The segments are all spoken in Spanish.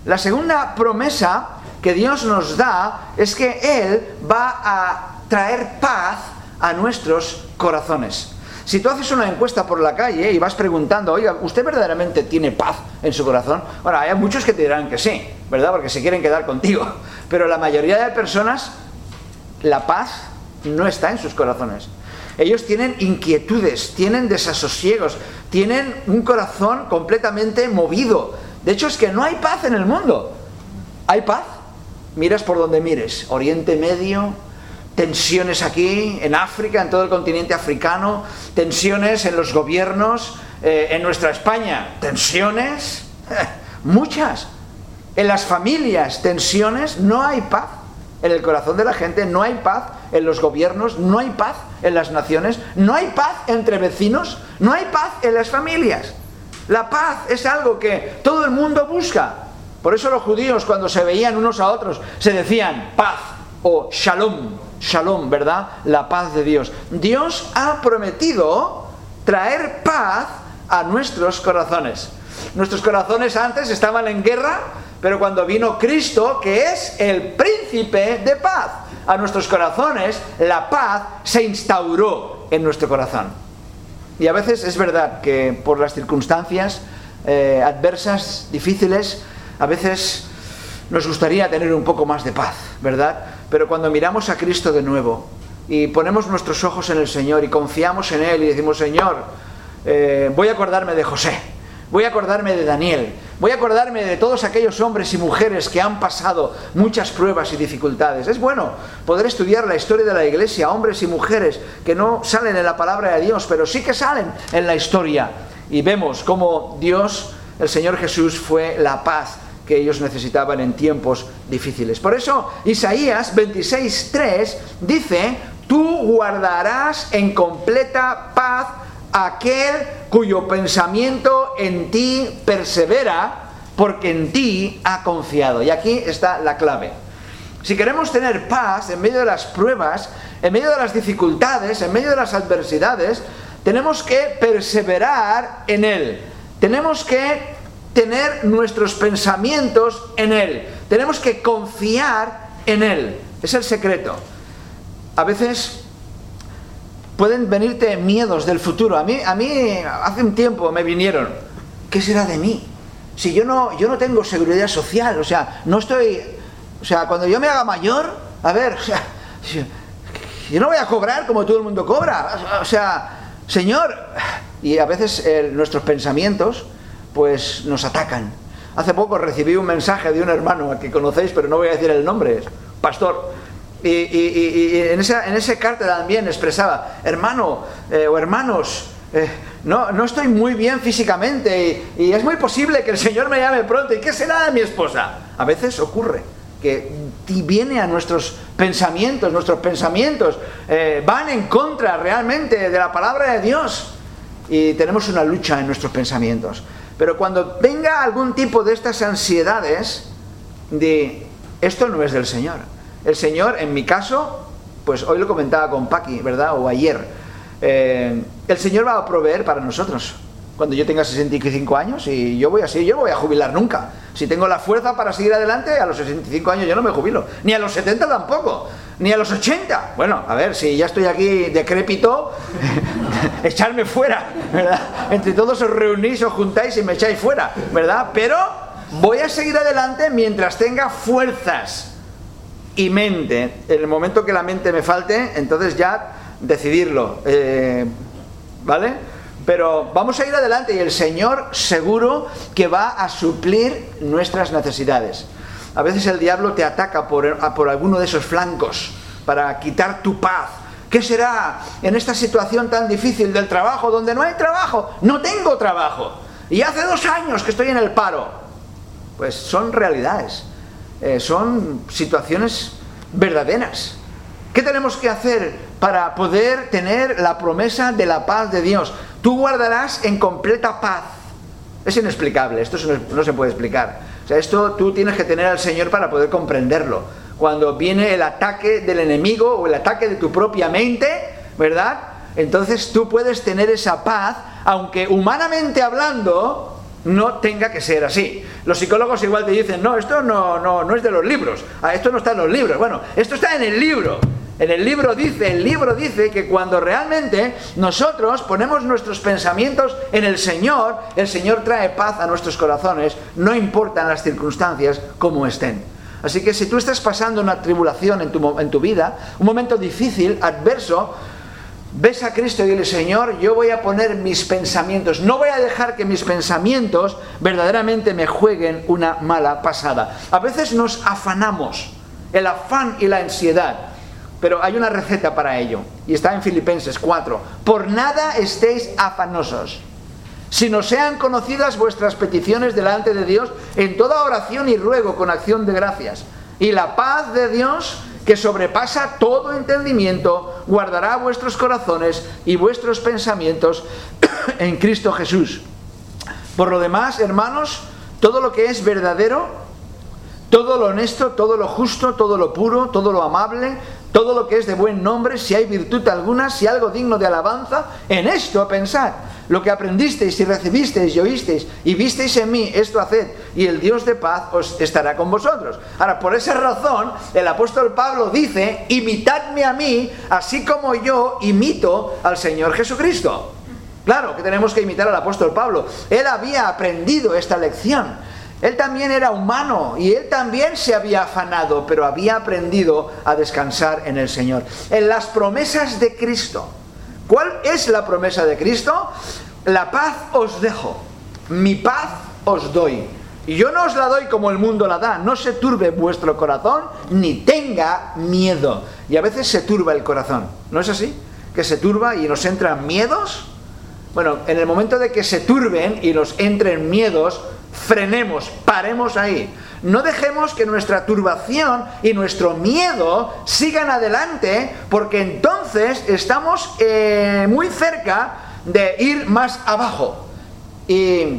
La segunda promesa que Dios nos da es que Él va a traer paz a nuestros corazones. Si tú haces una encuesta por la calle y vas preguntando, oiga, ¿usted verdaderamente tiene paz en su corazón? Bueno, hay muchos que te dirán que sí, ¿verdad? Porque se quieren quedar contigo. Pero la mayoría de personas, la paz no está en sus corazones. Ellos tienen inquietudes, tienen desasosiegos, tienen un corazón completamente movido. De hecho, es que no hay paz en el mundo. ¿Hay paz? Miras por donde mires, Oriente Medio, tensiones aquí, en África, en todo el continente africano, tensiones en los gobiernos, en nuestra España, tensiones, muchas. En las familias, tensiones, no hay paz. En el corazón de la gente no hay paz, en los gobiernos no hay paz, en las naciones no hay paz entre vecinos, no hay paz en las familias. La paz es algo que todo el mundo busca. Por eso los judíos, cuando se veían unos a otros, se decían paz o shalom, shalom, ¿verdad? La paz de Dios. Dios ha prometido traer paz a nuestros corazones. Nuestros corazones antes estaban en guerra, pero cuando vino Cristo, que es el príncipe de paz, a nuestros corazones la paz se instauró en nuestro corazón. Y a veces es verdad que por las circunstancias adversas, difíciles, a veces nos gustaría tener un poco más de paz, ¿verdad? Pero cuando miramos a Cristo de nuevo y ponemos nuestros ojos en el Señor y confiamos en Él y decimos, Señor, voy a acordarme de José, voy a acordarme de Daniel, voy a acordarme de todos aquellos hombres y mujeres que han pasado muchas pruebas y dificultades. Es bueno poder estudiar la historia de la Iglesia, hombres y mujeres que no salen en la palabra de Dios, pero sí que salen en la historia. Y vemos cómo Dios, el Señor Jesús, fue la paz que ellos necesitaban en tiempos difíciles. Por eso Isaías 26:3 dice, tú guardarás en completa paz aquel cuyo pensamiento en ti persevera, porque en ti ha confiado. Y aquí está la clave. Si queremos tener paz en medio de las pruebas, en medio de las dificultades, en medio de las adversidades, tenemos que perseverar en Él. Tenemos que tener nuestros pensamientos en Él. Tenemos que confiar en Él. Es el secreto. A veces pueden venirte miedos del futuro. A mí hace un tiempo me vinieron. ¿Qué será de mí? Si yo no tengo seguridad social, cuando yo me haga mayor, yo no voy a cobrar como todo el mundo cobra. Señor, y a veces nuestros pensamientos pues nos atacan. Hace poco recibí un mensaje de un hermano a que conocéis, pero no voy a decir el nombre, es pastor. Y en esa carta también expresaba, hermano o hermanos, no estoy muy bien físicamente y es muy posible que el Señor me llame pronto. ¿Y qué será de mi esposa? A veces ocurre que viene a nuestros pensamientos van en contra realmente de la palabra de Dios y tenemos una lucha en nuestros pensamientos. Pero cuando venga algún tipo de estas ansiedades, esto no es del Señor. El Señor, en mi caso, pues hoy lo comentaba con Paqui, ¿verdad? O ayer. El Señor va a proveer para nosotros. Cuando yo tenga 65 años, y yo voy no voy a jubilar nunca. Si tengo la fuerza para seguir adelante, a los 65 años yo no me jubilo. Ni a los 70 tampoco. Ni a los 80. Bueno, a ver, si ya estoy aquí decrépito, echarme fuera, ¿verdad? Entre todos os reunís, os juntáis y me echáis fuera, ¿verdad? Pero voy a seguir adelante mientras tenga fuerzas y mente. En el momento que la mente me falte, entonces ya decidirlo, ¿vale? Pero vamos a ir adelante y el Señor seguro que va a suplir nuestras necesidades. A veces el diablo te ataca por alguno de esos flancos para quitar tu paz. ¿Qué será en esta situación tan difícil del trabajo, donde no hay trabajo? No tengo trabajo. Y hace 2 años que estoy en el paro. Pues son realidades. Son situaciones verdaderas. ¿Qué tenemos que hacer para poder tener la promesa de la paz de Dios? Tú guardarás en completa paz. Es inexplicable, esto no se puede explicar. O sea, esto tú tienes que tener al Señor para poder comprenderlo. Cuando viene el ataque del enemigo o el ataque de tu propia mente, ¿verdad? Entonces tú puedes tener esa paz, aunque humanamente hablando no tenga que ser así. Los psicólogos igual te dicen, no, esto no es de los libros, esto no está en los libros. Bueno, esto está en el libro. El libro dice que cuando realmente nosotros ponemos nuestros pensamientos en el Señor trae paz a nuestros corazones, no importan las circunstancias como estén. Así que si tú estás pasando una tribulación en tu vida, un momento difícil, adverso, ves a Cristo y dile, Señor, yo voy a poner mis pensamientos, no voy a dejar que mis pensamientos verdaderamente me jueguen una mala pasada. A veces nos afanamos, el afán y la ansiedad, pero hay una receta para ello, y está en Filipenses 4. Por nada estéis afanosos, sino sean conocidas vuestras peticiones delante de Dios en toda oración y ruego con acción de gracias. Y la paz de Dios, que sobrepasa todo entendimiento, guardará vuestros corazones y vuestros pensamientos en Cristo Jesús. Por lo demás, hermanos, todo lo que es verdadero, todo lo honesto, todo lo justo, todo lo puro, todo lo amable, todo lo que es de buen nombre, si hay virtud alguna, si algo digno de alabanza, en esto pensad. Lo que aprendisteis y recibisteis y oísteis y visteis en mí, esto haced, y el Dios de paz os estará con vosotros. Ahora, por esa razón, el apóstol Pablo dice, imitadme a mí, así como yo imito al Señor Jesucristo. Claro que tenemos que imitar al apóstol Pablo. Él había aprendido esta lección. Él también era humano y él también se había afanado, pero había aprendido a descansar en el Señor. En las promesas de Cristo. ¿Cuál es la promesa de Cristo? La paz os dejo, mi paz os doy. Y yo no os la doy como el mundo la da. No se turbe vuestro corazón, ni tenga miedo. Y a veces se turba el corazón, ¿no es así? Que se turba y nos entran miedos. Bueno, en el momento de que se turben y nos entren miedos, frenemos, paremos ahí. No dejemos que nuestra turbación y nuestro miedo sigan adelante, porque entonces estamos muy cerca de ir más abajo. Y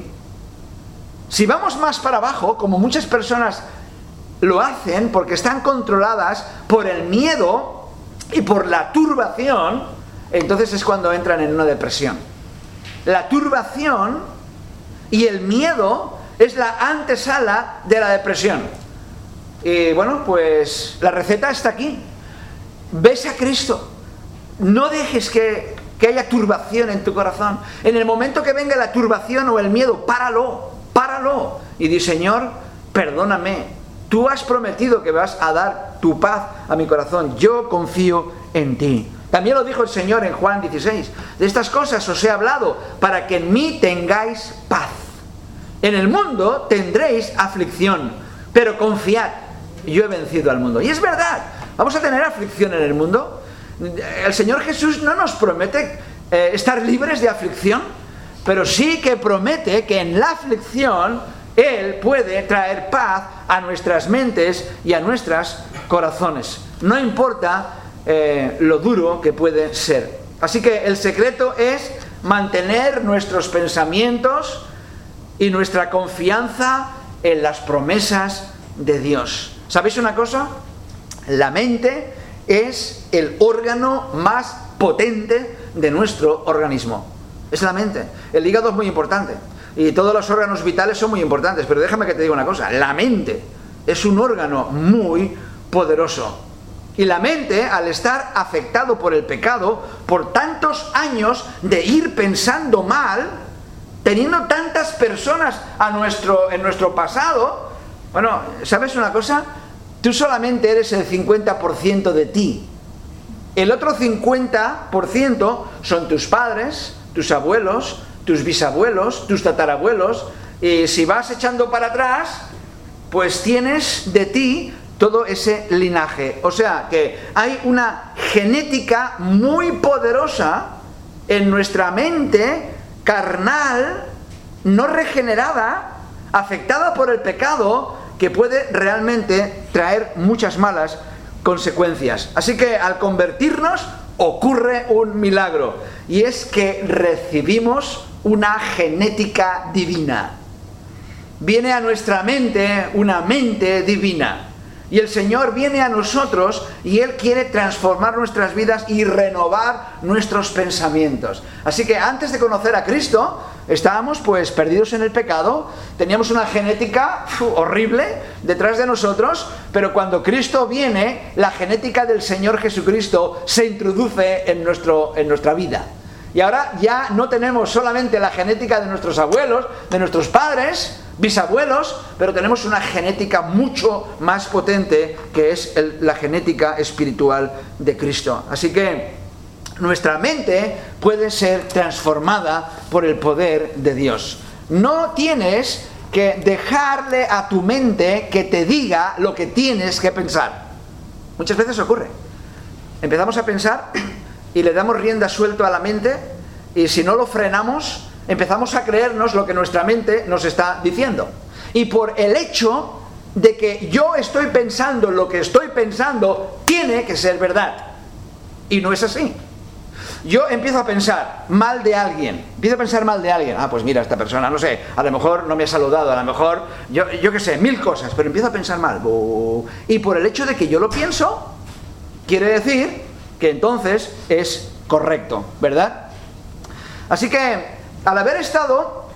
si vamos más para abajo, como muchas personas lo hacen, porque están controladas por el miedo y por la turbación, entonces es cuando entran en una depresión. La turbación y el miedo es la antesala de la depresión. Y bueno, pues la receta está aquí. Ves a Cristo. No dejes que haya turbación en tu corazón. En el momento que venga la turbación o el miedo, páralo. Y di, Señor, perdóname. Tú has prometido que vas a dar tu paz a mi corazón. Yo confío en ti. También lo dijo el Señor en Juan 16. De estas cosas os he hablado para que en mí tengáis paz. En el mundo tendréis aflicción, pero confiad, yo he vencido al mundo. Y es verdad, vamos a tener aflicción en el mundo. El Señor Jesús no nos promete estar libres de aflicción, pero sí que promete que en la aflicción Él puede traer paz a nuestras mentes y a nuestros corazones. No importa lo duro que puede ser. Así que el secreto es mantener nuestros pensamientos y nuestra confianza en las promesas de Dios. ¿Sabéis una cosa? La mente es el órgano más potente de nuestro organismo. Es la mente. El hígado es muy importante y todos los órganos vitales son muy importantes, pero déjame que te diga una cosa. La mente es un órgano muy poderoso. Y la mente, al estar afectado por el pecado, por tantos años de ir pensando mal, teniendo tantas personas en nuestro pasado, bueno, ¿sabes una cosa? Tú solamente eres el 50% de ti. El otro 50% son tus padres, tus abuelos, tus bisabuelos, tus tatarabuelos, y si vas echando para atrás, pues tienes de ti todo ese linaje. O sea que hay una genética muy poderosa en nuestra mente carnal, no regenerada, afectada por el pecado, que puede realmente traer muchas malas consecuencias. Así que al convertirnos ocurre un milagro, y es que recibimos una genética divina. Viene a nuestra mente una mente divina. Y el Señor viene a nosotros y Él quiere transformar nuestras vidas y renovar nuestros pensamientos. Así que antes de conocer a Cristo, estábamos pues perdidos en el pecado, teníamos una genética horrible detrás de nosotros, pero cuando Cristo viene, la genética del Señor Jesucristo se introduce en nuestra vida. Y ahora ya no tenemos solamente la genética de nuestros abuelos, de nuestros padres, bisabuelos, pero tenemos una genética mucho más potente, que es la genética espiritual de Cristo. Así que nuestra mente puede ser transformada por el poder de Dios. No tienes que dejarle a tu mente que te diga lo que tienes que pensar. Muchas veces ocurre. Empezamos a pensar y le damos rienda suelta a la mente, y si no lo frenamos, empezamos a creernos lo que nuestra mente nos está diciendo. Y por el hecho de que yo estoy pensando lo que estoy pensando, tiene que ser verdad. Y no es así. Yo empiezo a pensar mal de alguien. Ah, pues mira, esta persona, no sé, a lo mejor no me ha saludado, a lo mejor, yo qué sé, 1000 cosas, pero empiezo a pensar mal. Y por el hecho de que yo lo pienso, quiere decir que entonces es correcto, ¿verdad? Así que, al haber estado,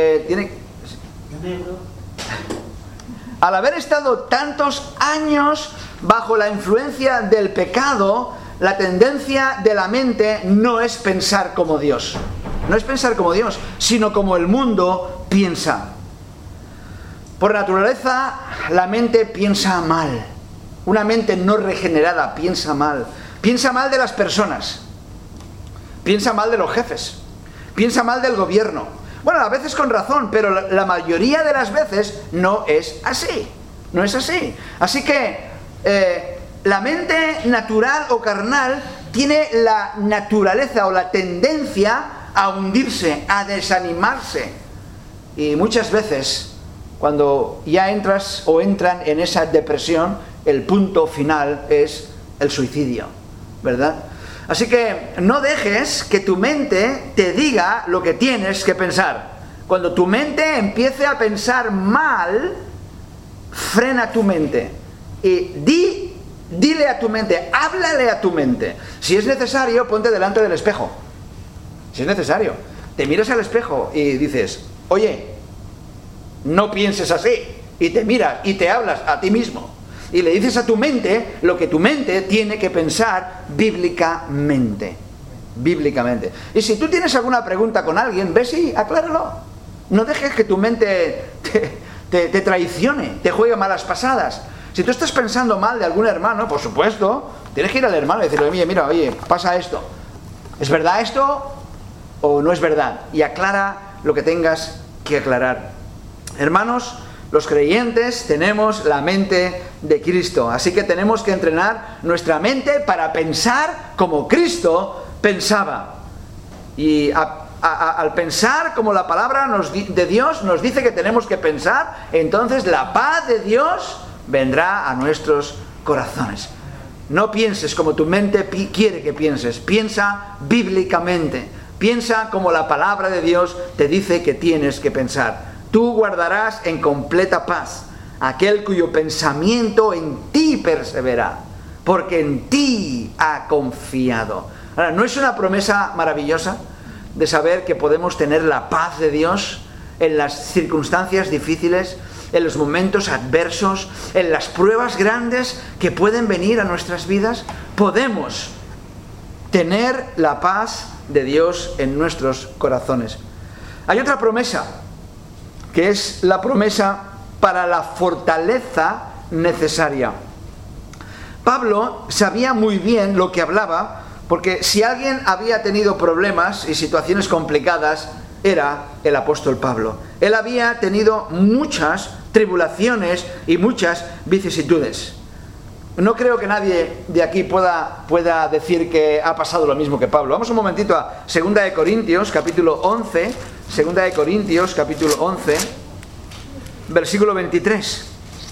al haber estado tantos años bajo la influencia del pecado, la tendencia de la mente no es pensar como Dios. No es pensar como Dios, sino como el mundo piensa. Por naturaleza, la mente piensa mal. Una mente no regenerada piensa mal. Piensa mal de las personas. Piensa mal de los jefes. Piensa mal del gobierno. Bueno, a veces con razón, pero la mayoría de las veces no es así. No es así. Así que la mente natural o carnal tiene la naturaleza o la tendencia a hundirse, a desanimarse. Y muchas veces, cuando ya entras o entran en esa depresión, el punto final es el suicidio, ¿verdad? Así que no dejes que tu mente te diga lo que tienes que pensar. Cuando tu mente empiece a pensar mal, frena tu mente y dile a tu mente, háblale a tu mente. Si es necesario, ponte delante del espejo. Si es necesario, te miras al espejo y dices, oye, no pienses así. Y te miras y te hablas a ti mismo. Y le dices a tu mente lo que tu mente tiene que pensar bíblicamente. Bíblicamente. Y si tú tienes alguna pregunta con alguien, ve y acláralo. No dejes que tu mente te traicione, te juegue malas pasadas. Si tú estás pensando mal de algún hermano, por supuesto, tienes que ir al hermano y decirle, oye, pasa esto. ¿Es verdad esto o no es verdad? Y aclara lo que tengas que aclarar. Hermanos, los creyentes tenemos la mente de Cristo, así que tenemos que entrenar nuestra mente para pensar como Cristo pensaba. Y al pensar como la palabra de Dios nos dice que tenemos que pensar, entonces la paz de Dios vendrá a nuestros corazones. No pienses como tu mente quiere que pienses, piensa bíblicamente, piensa como la palabra de Dios te dice que tienes que pensar. Tú guardarás en completa paz aquel cuyo pensamiento en ti persevera, porque en ti ha confiado. Ahora, ¿no es una promesa maravillosa de saber que podemos tener la paz de Dios en las circunstancias difíciles, en los momentos adversos, en las pruebas grandes que pueden venir a nuestras vidas? Podemos tener la paz de Dios en nuestros corazones. Hay otra promesa, que es la promesa para la fortaleza necesaria. Pablo sabía muy bien lo que hablaba, porque si alguien había tenido problemas y situaciones complicadas, era el apóstol Pablo. Él había tenido muchas tribulaciones y muchas vicisitudes. No creo que nadie de aquí pueda decir que ha pasado lo mismo que Pablo. Vamos un momentito a 2 de Corintios, capítulo 11. 2 de Corintios, capítulo 11, versículo 23.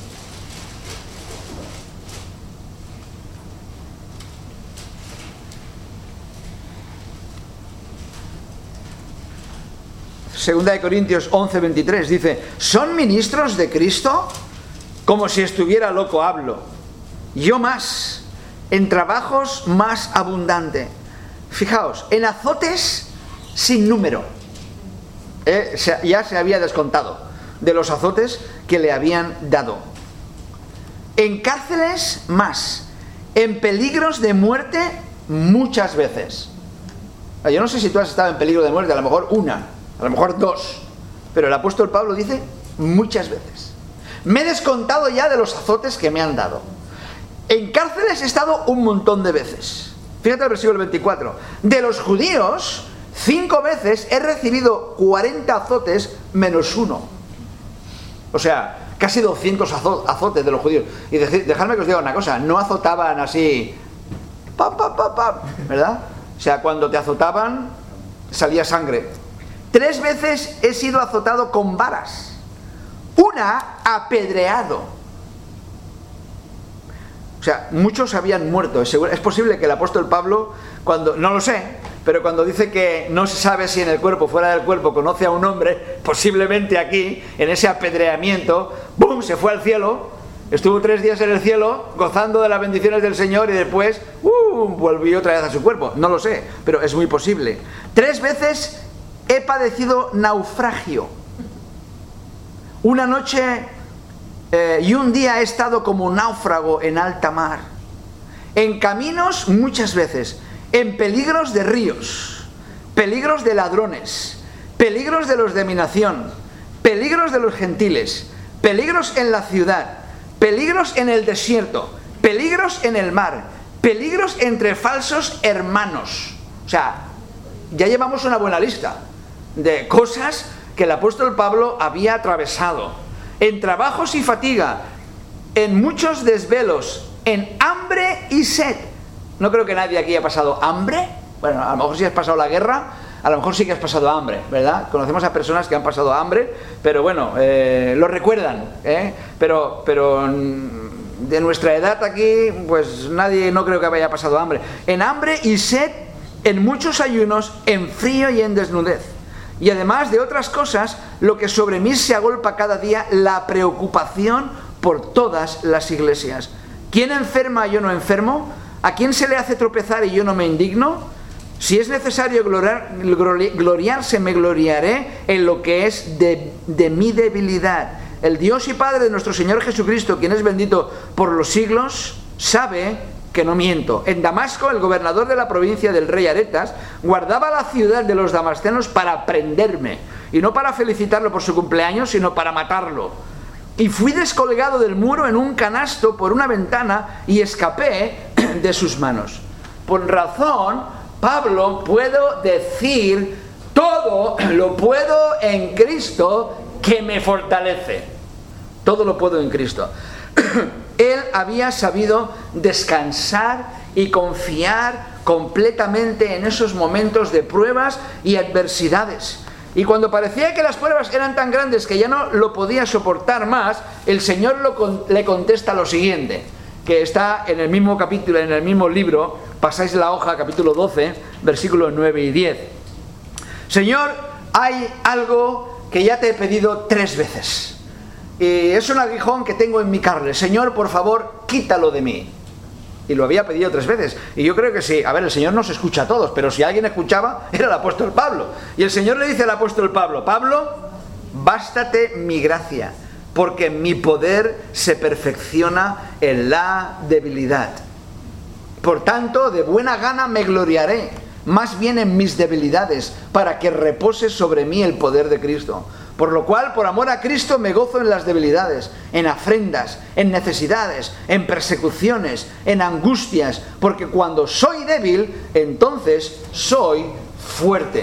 Segunda de Corintios 11, 23 dice: ¿son ministros de Cristo? Como si estuviera loco hablo. Yo más, en trabajos más abundante. Fijaos, en azotes sin número. ya se había descontado de los azotes que le habían dado. En cárceles más, en peligros de muerte muchas veces. Yo no sé si tú has estado en peligro de muerte, a lo mejor una, a lo mejor dos, pero el apóstol Pablo dice muchas veces. Me he descontado ya de los azotes que me han dado. En cárceles he estado un montón de veces. Fíjate el versículo 24. De los judíos, 5 veces he recibido 40 azotes menos uno. O sea, casi 200 azotes de los judíos. Y dejadme que os diga una cosa, no azotaban así, ¿verdad? O sea, cuando te azotaban, salía sangre. 3 veces he sido azotado con varas. Una, apedreado. O sea, muchos habían muerto. Es posible que el apóstol Pablo, no lo sé, pero cuando dice que no se sabe si en el cuerpo o fuera del cuerpo conoce a un hombre, posiblemente aquí, en ese apedreamiento, ¡bum!, se fue al cielo, estuvo 3 días en el cielo, gozando de las bendiciones del Señor, y después, volvió otra vez a su cuerpo. No lo sé, pero es muy posible. 3 veces he padecido naufragio. Una noche y un día he estado como náufrago en alta mar. En caminos muchas veces. En peligros de ríos. Peligros de ladrones. Peligros de los de mi nación. Peligros de los gentiles. Peligros en la ciudad. Peligros en el desierto. Peligros en el mar. Peligros entre falsos hermanos. O sea, ya llevamos una buena lista de cosas que el apóstol Pablo había atravesado. En trabajos y fatiga, en muchos desvelos, en hambre y sed. No creo que nadie aquí haya pasado hambre. Bueno, a lo mejor si has pasado la guerra, a lo mejor sí que has pasado hambre, ¿verdad? Conocemos a personas que han pasado hambre, pero bueno, lo recuerdan, pero de nuestra edad aquí, pues nadie, no creo que haya pasado hambre. En hambre y sed, en muchos ayunos, en frío y en desnudez. Y además de otras cosas, lo que sobre mí se agolpa cada día, la preocupación por todas las iglesias. ¿Quién enferma y yo no enfermo? ¿A quién se le hace tropezar y yo no me indigno? Si es necesario gloriarse, me gloriaré en lo que es de mi debilidad. El Dios y Padre de nuestro Señor Jesucristo, quien es bendito por los siglos, sabe que no miento. En Damasco, el gobernador de la provincia del rey Aretas guardaba la ciudad de los damascenos para prenderme, y no para felicitarlo por su cumpleaños, sino para matarlo. Y fui descolgado del muro en un canasto por una ventana y escapé de sus manos. Por razón, Pablo, puedo decir, todo lo puedo en Cristo que me fortalece. Todo lo puedo en Cristo. Él había sabido descansar y confiar completamente en esos momentos de pruebas y adversidades. Y cuando parecía que las pruebas eran tan grandes que ya no lo podía soportar más, el Señor le contesta lo siguiente, que está en el mismo capítulo, en el mismo libro. Pasáis la hoja, capítulo 12, versículos 9 y 10. Señor, hay algo que ya te he pedido 3 veces. Y es un aguijón que tengo en mi carne. Señor, por favor, quítalo de mí. Y lo había pedido 3 veces. Y yo creo que sí. A ver, el Señor nos escucha a todos, pero si alguien escuchaba, era el apóstol Pablo. Y el Señor le dice al apóstol Pablo: Pablo, bástate mi gracia, porque mi poder se perfecciona en la debilidad. Por tanto, de buena gana me gloriaré, más bien en mis debilidades, para que repose sobre mí el poder de Cristo. Por lo cual, por amor a Cristo, me gozo en las debilidades, en afrentas, en necesidades, en persecuciones, en angustias, porque cuando soy débil, entonces soy fuerte.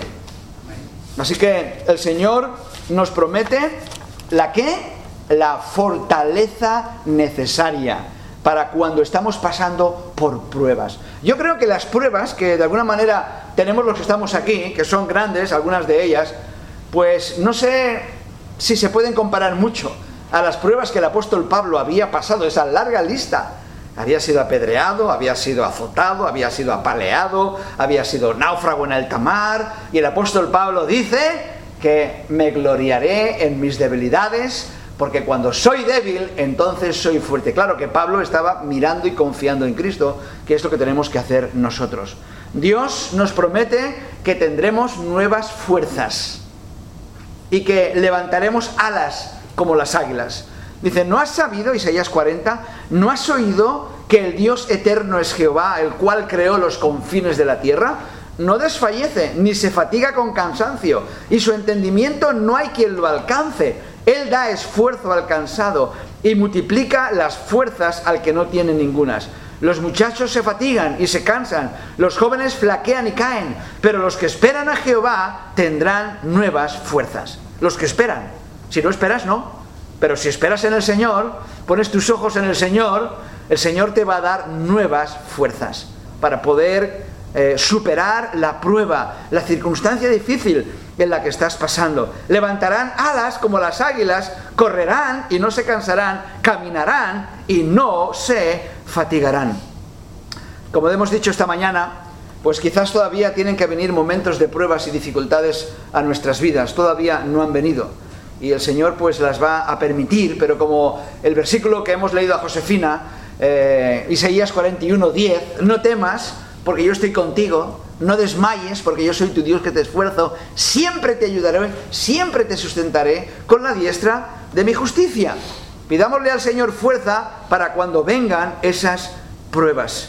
Así que el Señor nos promete ¿la qué? La fortaleza necesaria para cuando estamos pasando por pruebas. Yo creo que las pruebas que de alguna manera tenemos los que estamos aquí, que son grandes, algunas de ellas, pues no sé si se pueden comparar mucho a las pruebas que el apóstol Pablo había pasado, esa larga lista. Había sido apedreado, había sido azotado, había sido apaleado, había sido náufrago en alta mar, y el apóstol Pablo dice que me gloriaré en mis debilidades, porque cuando soy débil, entonces soy fuerte. Claro que Pablo estaba mirando y confiando en Cristo, que es lo que tenemos que hacer nosotros. Dios nos promete que tendremos nuevas fuerzas. y que levantaremos alas como las águilas. Dice, ¿no has sabido, Isaías 40, no has oído que el Dios eterno es Jehová, el cual creó los confines de la tierra? No desfallece, ni se fatiga con cansancio, y su entendimiento no hay quien lo alcance. Él da esfuerzo al cansado y multiplica las fuerzas al que no tiene ningunas. Los muchachos se fatigan y se cansan, los jóvenes flaquean y caen, pero los que esperan a Jehová tendrán nuevas fuerzas. Los que esperan. Si no esperas, no. Pero si esperas en el Señor, pones tus ojos en el Señor te va a dar nuevas fuerzas para poder superar la prueba, la circunstancia difícil en la que estás pasando. Levantarán alas como las águilas, correrán y no se cansarán, caminarán y no se fatigarán. Como hemos dicho esta mañana, pues quizás todavía tienen que venir momentos de pruebas y dificultades a nuestras vidas. Todavía no han venido. Y el Señor pues las va a permitir, pero como el versículo que hemos leído a Josefina, Isaías 41:10, no temas porque yo estoy contigo, no desmayes porque yo soy tu Dios que te esfuerzo, siempre te ayudaré, siempre te sustentaré con la diestra de mi justicia. Pidámosle al Señor fuerza para cuando vengan esas pruebas.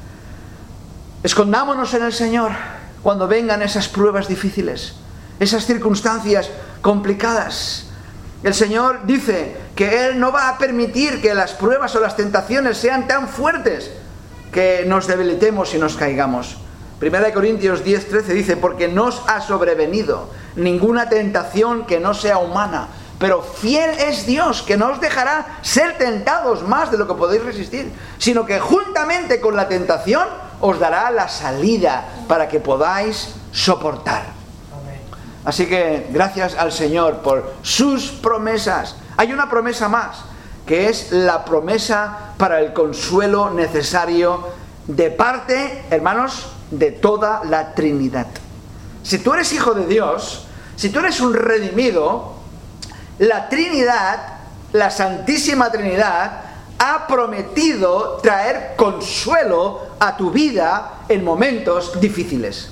Escondámonos en el Señor cuando vengan esas pruebas difíciles, esas circunstancias complicadas. El Señor dice que Él no va a permitir que las pruebas o las tentaciones sean tan fuertes que nos debilitemos y nos caigamos. 1 Corintios 10:13 dice, porque no os ha sobrevenido ninguna tentación que no sea humana, pero fiel es Dios, que no os dejará ser tentados más de lo que podéis resistir, sino que juntamente con la tentación os dará la salida para que podáis soportar. Así que gracias al Señor por sus promesas. Hay una promesa más, que es la promesa para el consuelo necesario de parte, hermanos, de toda la Trinidad. Si tú eres hijo de Dios, si tú eres un redimido, la Trinidad, la Santísima Trinidad, ha prometido traer consuelo a tu vida en momentos difíciles.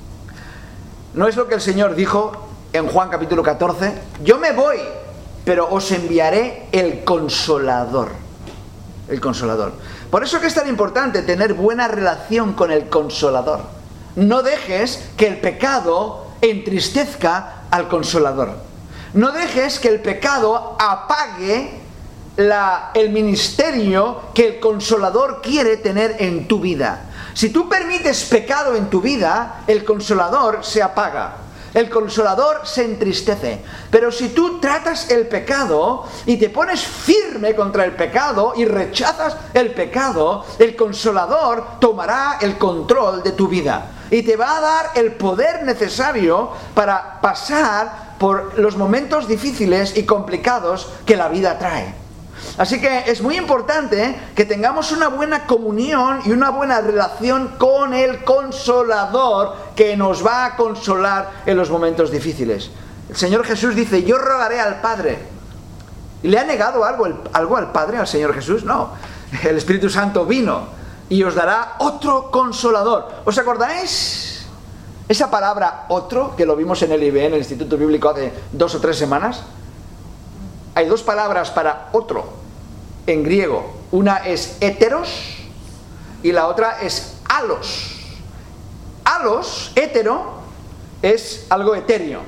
¿No es lo que el Señor dijo en Juan capítulo 14? Yo me voy, pero os enviaré el Consolador. El Consolador. Por eso que es tan importante tener buena relación con el Consolador. No dejes que el pecado entristezca al Consolador. No dejes que el pecado apague el ministerio que el Consolador quiere tener en tu vida. Si tú permites pecado en tu vida, el Consolador se apaga. El Consolador se entristece. Pero si tú tratas el pecado y te pones firme contra el pecado y rechazas el pecado, el Consolador tomará el control de tu vida y te va a dar el poder necesario para pasar por los momentos difíciles y complicados que la vida trae. Así que es muy importante que tengamos una buena comunión y una buena relación con el Consolador que nos va a consolar en los momentos difíciles. El Señor Jesús dice, yo rogaré al Padre. ¿Y le ha negado algo al Padre, al Señor Jesús? No. El Espíritu Santo vino y os dará otro Consolador. ¿Os acordáis? Esa palabra otro, que lo vimos en el IBE, en el Instituto Bíblico hace 2 o 3 semanas. Hay 2 palabras para otro en griego. Una es heteros y la otra es alos. Alos, hetero, es algo etéreo,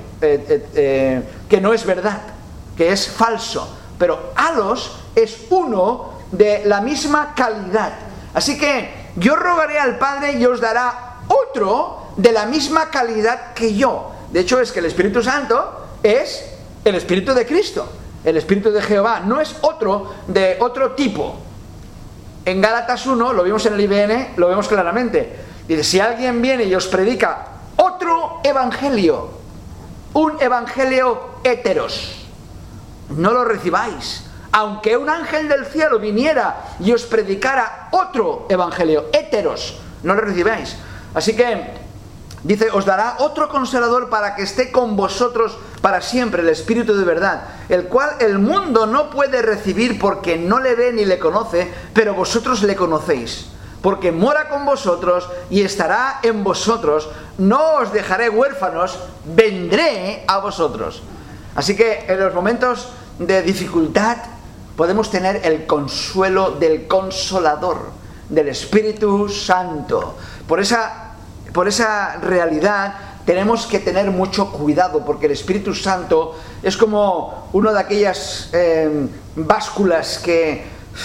que no es verdad, que es falso. Pero alos es uno de la misma calidad. Así que yo rogaré al Padre y os dará otro de la misma calidad que yo. De hecho, es que el Espíritu Santo es el Espíritu de Cristo. El Espíritu de Jehová no es otro de otro tipo. En Gálatas 1, lo vimos en el IBN, lo vemos claramente. Dice, si alguien viene y os predica otro evangelio, un evangelio heteros, no lo recibáis. Aunque un ángel del cielo viniera y os predicara otro evangelio, heteros, no lo recibáis. Así que dice, os dará otro Consolador para que esté con vosotros para siempre, el Espíritu de verdad, el cual el mundo no puede recibir porque no le ve ni le conoce, pero vosotros le conocéis, porque mora con vosotros y estará en vosotros. No os dejaré huérfanos, vendré a vosotros. Así que en los momentos de dificultad podemos tener el consuelo del Consolador, del Espíritu Santo. Por esa realidad tenemos que tener mucho cuidado, porque el Espíritu Santo es como una de aquellas básculas que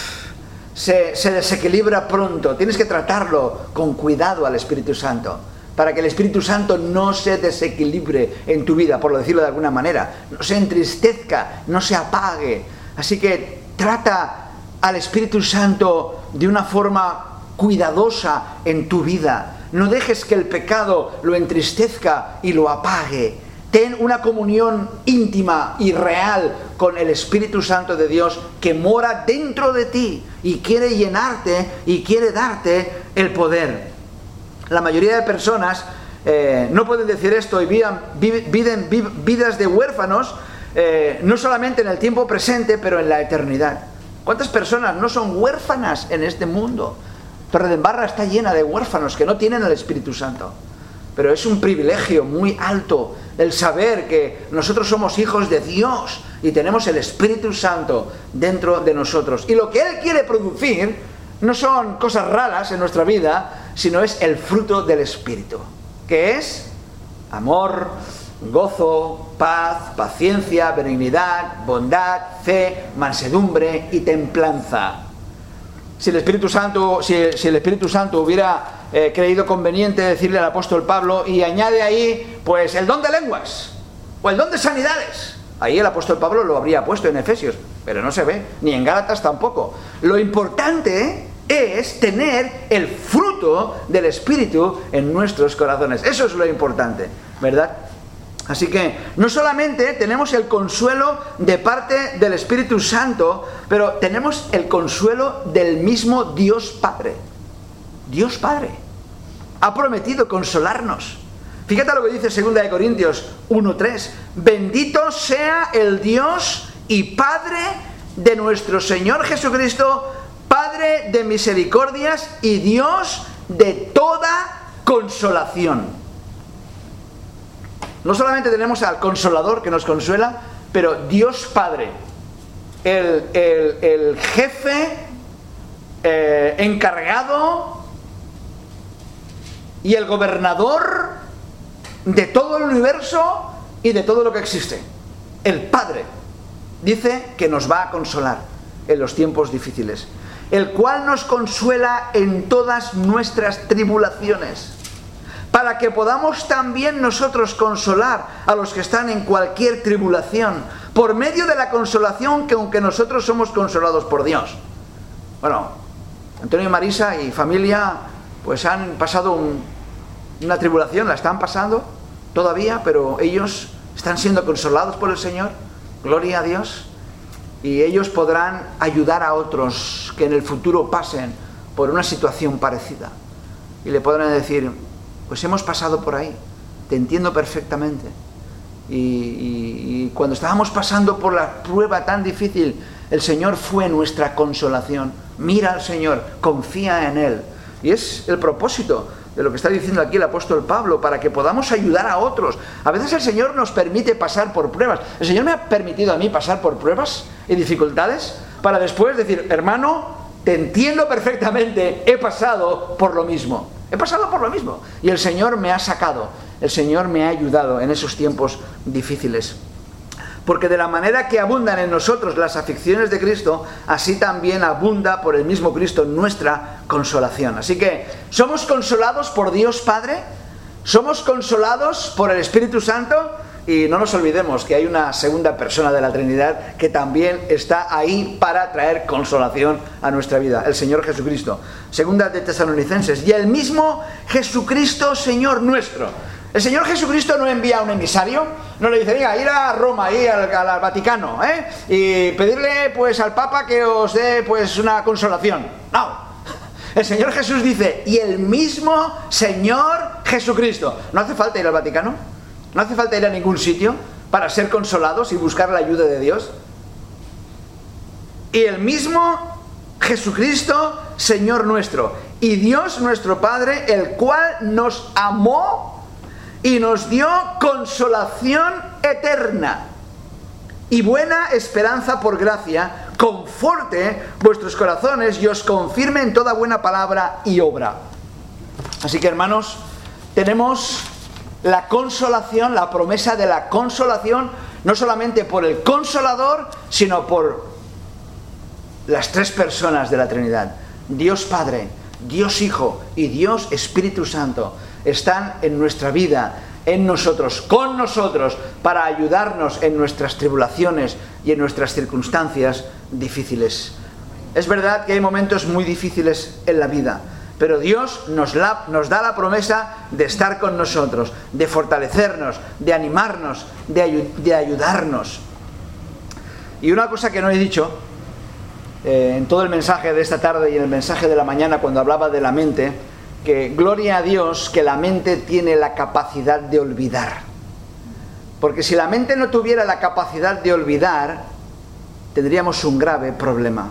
se desequilibra pronto. Tienes que tratarlo con cuidado al Espíritu Santo, para que el Espíritu Santo no se desequilibre en tu vida, por decirlo de alguna manera, no se entristezca, no se apague. Así que trata al Espíritu Santo de una forma cuidadosa en tu vida. No dejes que el pecado lo entristezca y lo apague. Ten una comunión íntima y real con el Espíritu Santo de Dios, que mora dentro de ti y quiere llenarte y quiere darte el poder. La mayoría de personas no pueden decir esto y viven vidas de huérfanos, no solamente en el tiempo presente, pero en la eternidad. ¿Cuántas personas no son huérfanas en este mundo? Torredembarra está llena de huérfanos que no tienen el Espíritu Santo. Pero es un privilegio muy alto el saber que nosotros somos hijos de Dios y tenemos el Espíritu Santo dentro de nosotros. Y lo que Él quiere producir no son cosas raras en nuestra vida, sino es el fruto del Espíritu, que es amor, gozo, paz, paciencia, benignidad, bondad, fe, mansedumbre y templanza. Si el Espíritu Santo hubiera creído conveniente decirle al apóstol Pablo, y añade ahí pues el don de lenguas o el don de sanidades, ahí el apóstol Pablo lo habría puesto en Efesios, pero no se ve, ni en Gálatas tampoco. Lo importante es tener el fruto del Espíritu en nuestros corazones. Eso es lo importante, ¿verdad? Así que no solamente tenemos el consuelo de parte del Espíritu Santo, pero tenemos el consuelo del mismo Dios Padre. Dios Padre ha prometido consolarnos. Fíjate lo que dice 2 Corintios 1:3. Bendito sea el Dios y Padre de nuestro Señor Jesucristo, Padre de misericordias y Dios de toda consolación. No solamente tenemos al Consolador que nos consuela, pero Dios Padre, el jefe encargado y el gobernador de todo el universo y de todo lo que existe. El Padre dice que nos va a consolar en los tiempos difíciles, el cual nos consuela en todas nuestras tribulaciones, para que podamos también nosotros consolar a los que están en cualquier tribulación, por medio de la consolación que aunque nosotros somos consolados por Dios. Bueno, Antonio y Marisa y familia pues han pasado una tribulación, la están pasando todavía, pero ellos están siendo consolados por el Señor, gloria a Dios, y ellos podrán ayudar a otros que en el futuro pasen por una situación parecida, y le podrán decir, pues hemos pasado por ahí, te entiendo perfectamente. Y cuando estábamos pasando por la prueba tan difícil, el Señor fue nuestra consolación. Mira al Señor, confía en Él. Y es el propósito de lo que está diciendo aquí el apóstol Pablo, para que podamos ayudar a otros. A veces el Señor nos permite pasar por pruebas. El Señor me ha permitido a mí pasar por pruebas y dificultades, para después decir, hermano, te entiendo perfectamente, he pasado por lo mismo. He pasado por lo mismo. Y el Señor me ha sacado, el Señor me ha ayudado en esos tiempos difíciles. Porque de la manera que abundan en nosotros las aflicciones de Cristo, así también abunda por el mismo Cristo nuestra consolación. Así que, ¿somos consolados por Dios Padre? ¿Somos consolados por el Espíritu Santo? Y no nos olvidemos que hay una segunda persona de la Trinidad que también está ahí para traer consolación a nuestra vida, el Señor Jesucristo. Segunda de Tesalonicenses, y el mismo Jesucristo Señor nuestro. El Señor Jesucristo no envía a un emisario, no le dice, venga, ir a Roma, ir al Vaticano, y pedirle pues al Papa que os dé pues una consolación. No. El Señor Jesús dice, y el mismo Señor Jesucristo. No hace falta ir al Vaticano, no hace falta ir a ningún sitio para ser consolados y buscar la ayuda de Dios. Y el mismo Jesucristo, Señor nuestro, y Dios nuestro Padre, el cual nos amó y nos dio consolación eterna. y buena esperanza por gracia, conforte vuestros corazones y os confirme en toda buena palabra y obra. Así que, hermanos, tenemos la consolación, la promesa de la consolación, no solamente por el Consolador, sino por las tres personas de la Trinidad. Dios Padre, Dios Hijo y Dios Espíritu Santo están en nuestra vida, en nosotros, con nosotros, para ayudarnos en nuestras tribulaciones y en nuestras circunstancias difíciles. Es verdad que hay momentos muy difíciles en la vida, pero Dios nos da la promesa de estar con nosotros, de fortalecernos, de animarnos, de ayudarnos. Y una cosa que no he dicho en todo el mensaje de esta tarde y en el mensaje de la mañana cuando hablaba de la mente, que gloria a Dios que la mente tiene la capacidad de olvidar. Porque si la mente no tuviera la capacidad de olvidar, tendríamos un grave problema.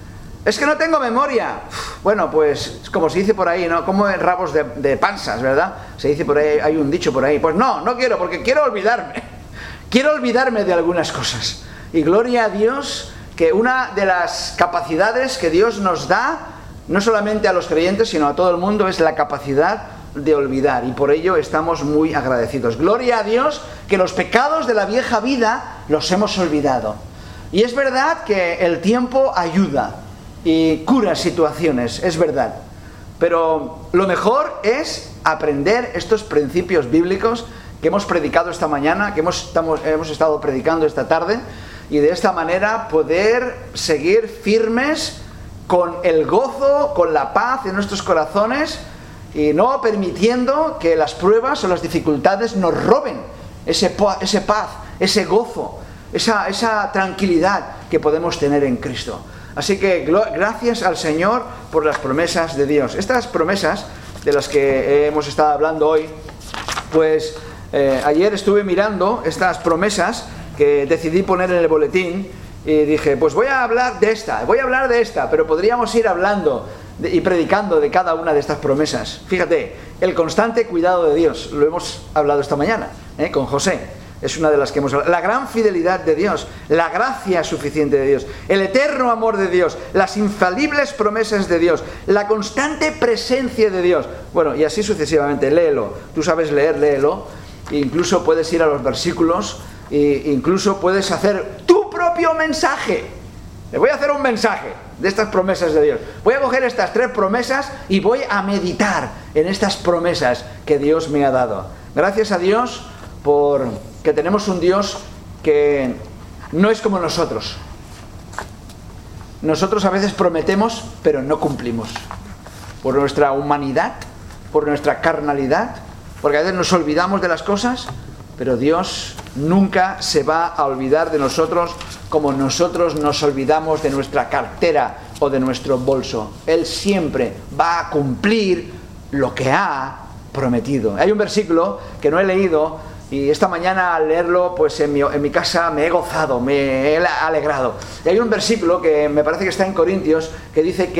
Es que no tengo memoria. Bueno, pues como se dice por ahí, ¿no? Como en rabos de panzas, ¿verdad? Se dice por ahí, hay un dicho por ahí. Pues no quiero, porque quiero olvidarme. Quiero olvidarme de algunas cosas. Y gloria a Dios que una de las capacidades que Dios nos da, no solamente a los creyentes, sino a todo el mundo, es la capacidad de olvidar. Y por ello estamos muy agradecidos. Gloria a Dios que los pecados de la vieja vida los hemos olvidado. Y es verdad que el tiempo ayuda y cura situaciones, es verdad. Pero lo mejor es aprender estos principios bíblicos que hemos predicado esta mañana, que hemos estado predicando esta tarde, y de esta manera poder seguir firmes con el gozo, con la paz en nuestros corazones, y no permitiendo que las pruebas o las dificultades nos roben ese paz, ese gozo, esa tranquilidad que podemos tener en Cristo. Así que gracias al Señor por las promesas de Dios. Estas promesas de las que hemos estado hablando hoy, pues ayer estuve mirando estas promesas que decidí poner en el boletín y dije, pues voy a hablar de esta, pero podríamos ir hablando y predicando de cada una de estas promesas. Fíjate, el constante cuidado de Dios, lo hemos hablado esta mañana, con José. Es una de las que hemos hablado. La gran fidelidad de Dios, la gracia suficiente de Dios, el eterno amor de Dios, las infalibles promesas de Dios, la constante presencia de Dios. Bueno, y así sucesivamente. Léelo. Tú sabes leer, léelo. Incluso puedes ir a los versículos e incluso puedes hacer tu propio mensaje. Le voy a hacer un mensaje de estas promesas de Dios. Voy a coger estas 3 promesas y voy a meditar en estas promesas que Dios me ha dado. Gracias a Dios por que tenemos un Dios que no es como nosotros. Nosotros a veces prometemos, pero no cumplimos. Por nuestra humanidad, por nuestra carnalidad, porque a veces nos olvidamos de las cosas, pero Dios nunca se va a olvidar de nosotros como nosotros nos olvidamos de nuestra cartera o de nuestro bolso. Él siempre va a cumplir lo que ha prometido. Hay un versículo que no he leído, y esta mañana al leerlo, pues en mi casa me he gozado, me he alegrado. Y hay un versículo que me parece que está en Corintios, que dice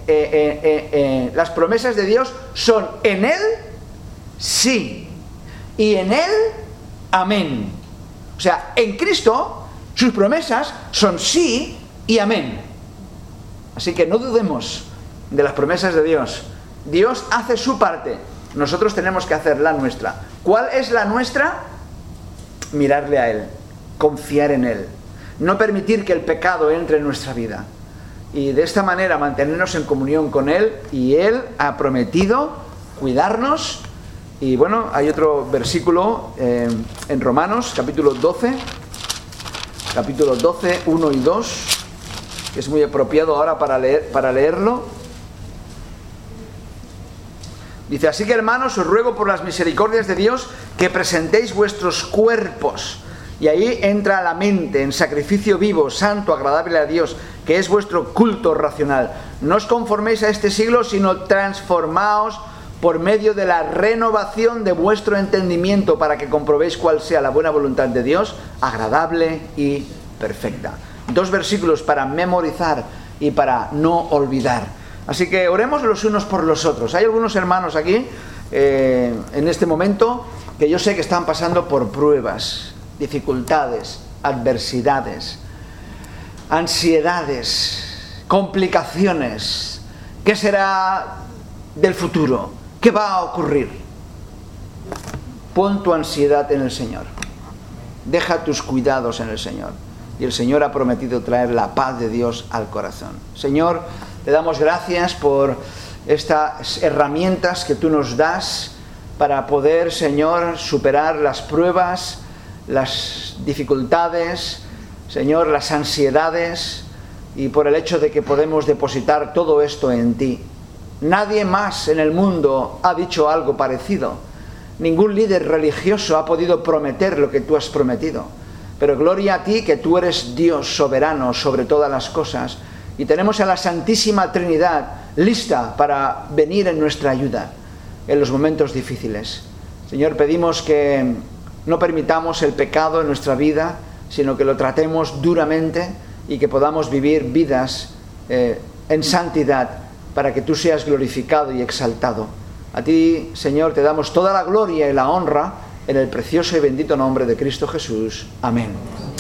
que las promesas de Dios son en Él, sí, y en Él, amén. O sea, en Cristo sus promesas son sí y amén. Así que no dudemos de las promesas de Dios. Dios hace su parte, nosotros tenemos que hacer la nuestra. ¿Cuál es la nuestra? Mirarle a Él, confiar en Él, no permitir que el pecado entre en nuestra vida, y de esta manera mantenernos en comunión con Él, y Él ha prometido cuidarnos. Y bueno, hay otro versículo en Romanos, capítulo 12, 1 y 2, que es muy apropiado ahora para leerlo. Dice, así que hermanos, os ruego por las misericordias de Dios que presentéis vuestros cuerpos. Y ahí entra la mente en sacrificio vivo, santo, agradable a Dios, que es vuestro culto racional. No os conforméis a este siglo, sino transformaos por medio de la renovación de vuestro entendimiento, para que comprobéis cuál sea la buena voluntad de Dios, agradable y perfecta. 2 versículos para memorizar y para no olvidar. Así que oremos los unos por los otros. Hay algunos hermanos aquí, en este momento, que yo sé que están pasando por pruebas, dificultades, adversidades, ansiedades, complicaciones. ¿Qué será del futuro? ¿Qué va a ocurrir? Pon tu ansiedad en el Señor. Deja tus cuidados en el Señor. Y el Señor ha prometido traer la paz de Dios al corazón. Señor, te damos gracias por estas herramientas que tú nos das para poder, Señor, superar las pruebas, las dificultades, Señor, las ansiedades, y por el hecho de que podemos depositar todo esto en ti. Nadie más en el mundo ha dicho algo parecido. Ningún líder religioso ha podido prometer lo que tú has prometido. Pero gloria a ti, que tú eres Dios soberano sobre todas las cosas, y tenemos a la Santísima Trinidad lista para venir en nuestra ayuda en los momentos difíciles. Señor, pedimos que no permitamos el pecado en nuestra vida, sino que lo tratemos duramente y que podamos vivir vidas en santidad para que tú seas glorificado y exaltado. A ti, Señor, te damos toda la gloria y la honra en el precioso y bendito nombre de Cristo Jesús. Amén.